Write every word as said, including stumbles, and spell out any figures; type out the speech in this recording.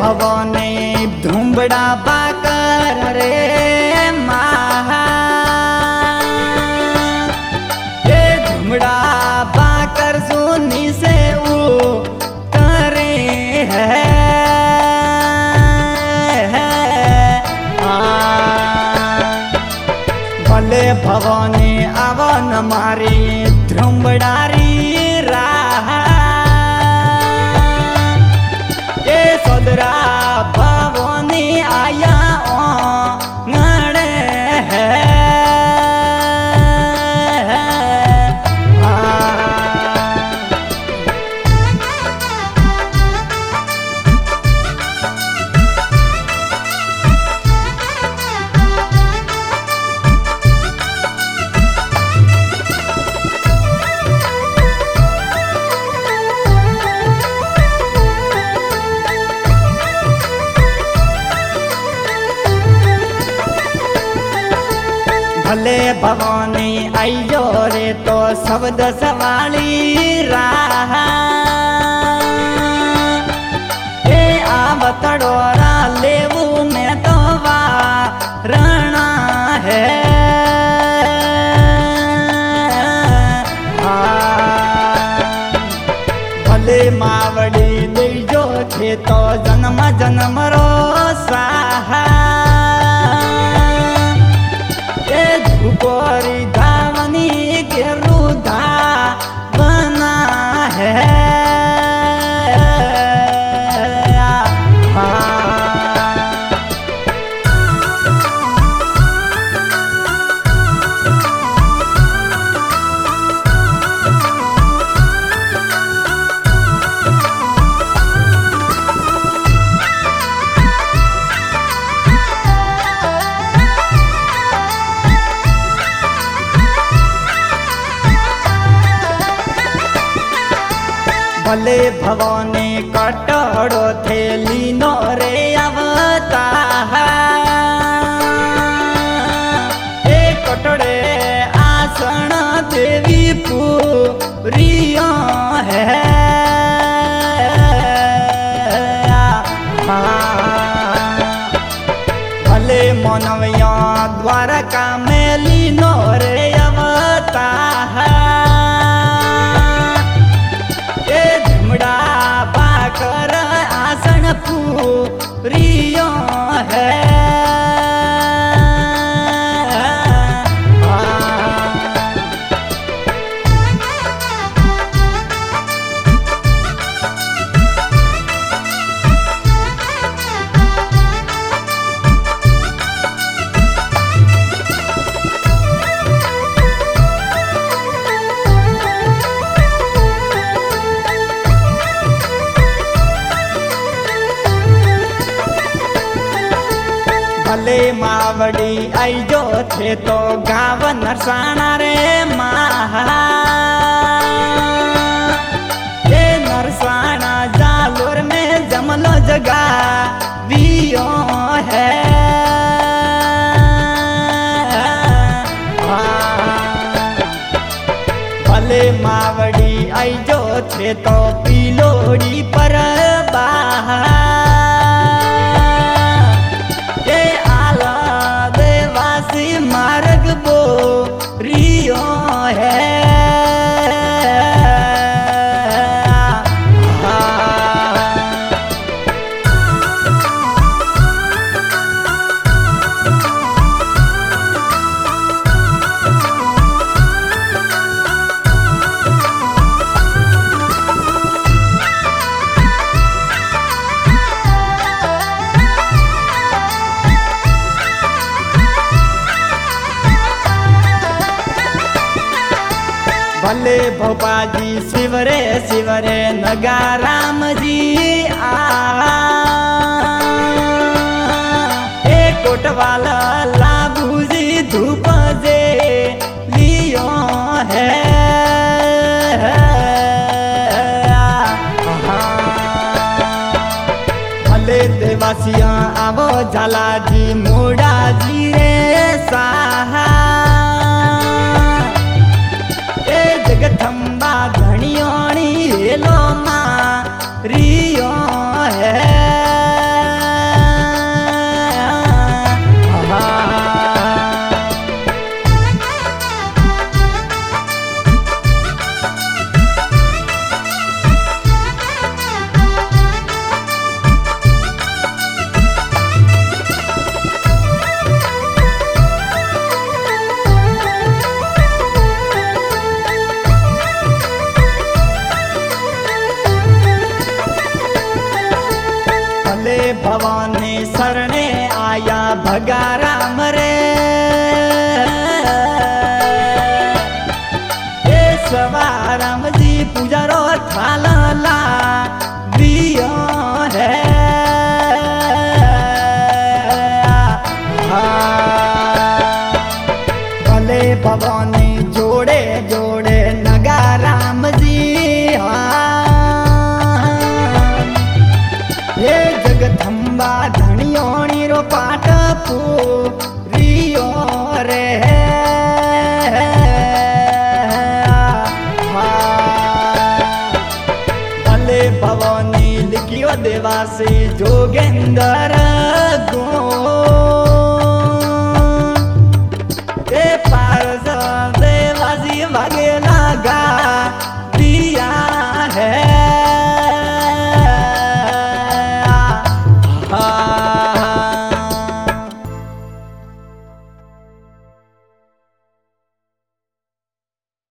भवाने धुम्बड़ा बाकर रे महा ये धुम्बड़ा बाकर सुनी से ऊ करे है भले भवाने आवन मारी धुम्बड़ारी राह ये सदरा भवानी आया ngड़े है भले भवानी आइयो रे तो शब्द सवाली राह ए आवतड़ोरा लेवू में तो वारणा है भले मावड़ी दीजो छे तो जन्म जन्म रो साहा गोरी धावनी के रुधा बना है भले भवाने कटोरो थे लीनो रे अवता ए कटोरे आसन देवी पूरिया है भले मनवया द्वारका में लीनो रे अवता बाकर आसन पूरियो है भले मावड़ी आइजो थे तो गाव नरसाना रे महा ये नरसाना जालोर में जमलो जगा वियो है भले मावड़ी आइजो थे तो पिलोड़ी पर बाहा मार्ग बो रियो है भले भोपाजी शिवरे शिवरे नगा राम जी आ ए कोटवाला लागू जी धूप जे लियो है भले देवासिया आवो झाला जी मोड़ा जी रे साहा जगथम्बा धनियोनी हेलो माँ रियो है। शरणे आया भगा राम रे ए सवा राम जी पूजारो थाला दियो है भले भवानी जोड़े जोड़े नगा राम जी हे जगदम्बा धनियोणी रो पाट पूरियो रे भले भवानी लिखियो देवासी जोगेंद्र गो ए पारस देवासी भागेला